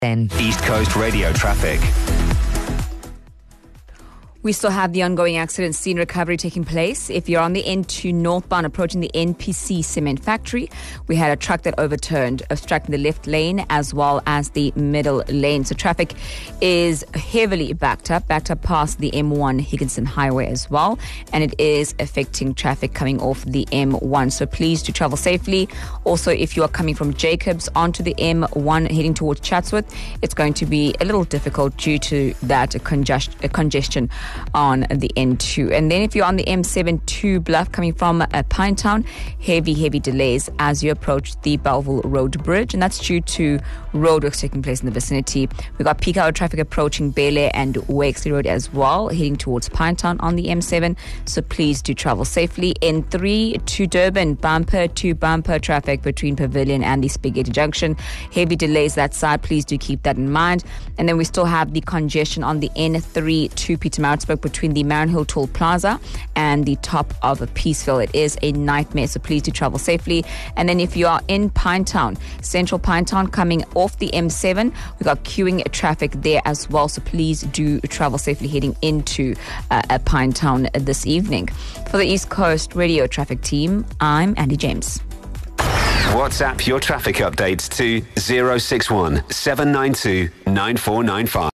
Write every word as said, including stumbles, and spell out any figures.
Then East Coast Radio traffic. We still have the ongoing accident scene recovery taking place. If you're on the N two northbound approaching the N P C cement factory, we had a truck that overturned, obstructing the left lane as well as the middle lane. So traffic is heavily backed up, backed up past the M one Higginson Highway as well. And it is affecting traffic coming off the M one. So please do travel safely. Also, if you are coming from Jacobs onto the M one heading towards Chatsworth, it's going to be a little difficult due to that congest- congestion on the N two. And then if you're on the M seven to Bluff coming from uh, Pinetown, heavy, heavy delays as you approach the Belleville Road Bridge, and that's due to roadworks taking place in the vicinity. We've got peak hour traffic approaching Belair and Wakesley Road as well, heading towards Pinetown on the M seven, so please do travel safely. N three to Durban, bumper to bumper traffic between Pavilion and the Spaghetti Junction. Heavy delays that side, please do keep that in mind. And then we still have the congestion on the N three to Pietermaritzburg between the Marinhill Toll Plaza and the top of Peaceville. It is a nightmare, so please do travel safely. And then if you are in Pinetown, Central Pinetown coming off the M seven, we've got queuing traffic there as well, so please do travel safely heading into uh, Pinetown this evening. For the East Coast Radio Traffic Team, I'm Andy James. WhatsApp your traffic updates to zero six one seven nine two nine four nine five.